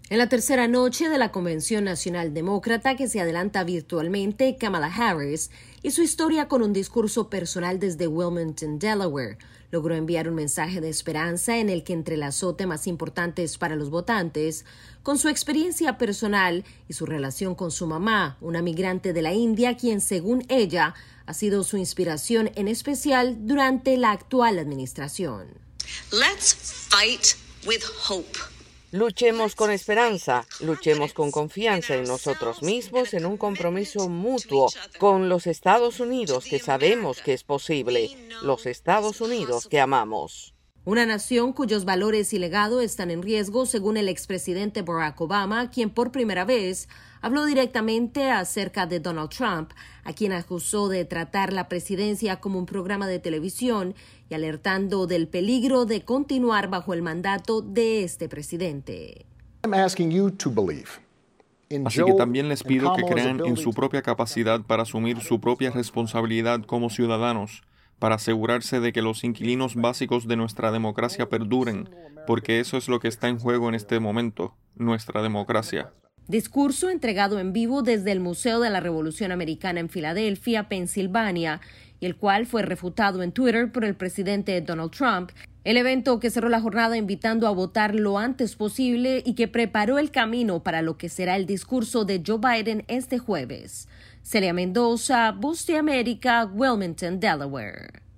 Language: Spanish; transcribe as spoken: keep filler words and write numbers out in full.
En la tercera noche de la Convención Nacional Demócrata que se adelanta virtualmente, Kamala Harris hizo historia con un discurso personal desde Wilmington, Delaware. Logró enviar un mensaje de esperanza en el que entrelazó temas importantes para los votantes con su experiencia personal y su relación con su mamá, una migrante de la India, quien, según ella, ha sido su inspiración en especial durante la actual administración. Let's fight with hope. Luchemos con esperanza, luchemos con confianza en nosotros mismos, en un compromiso mutuo con los Estados Unidos que sabemos que es posible, los Estados Unidos que amamos. Una nación cuyos valores y legado están en riesgo, según el expresidente Barack Obama, quien por primera vez habló directamente acerca de Donald Trump, a quien acusó de tratar la presidencia como un programa de televisión y alertando del peligro de continuar bajo el mandato de este presidente. Así que también les pido que crean en su propia capacidad para asumir su propia responsabilidad como ciudadanos, para asegurarse de que los inquilinos básicos de nuestra democracia perduren, porque eso es lo que está en juego en este momento, nuestra democracia. Discurso entregado en vivo desde el Museo de la Revolución Americana en Filadelfia, Pensilvania, y el cual fue refutado en Twitter por el presidente Donald Trump. El evento que cerró la jornada invitando a votar lo antes posible y que preparó el camino para lo que será el discurso de Joe Biden este jueves. Celia Mendoza, Voz de América, Wilmington, Delaware.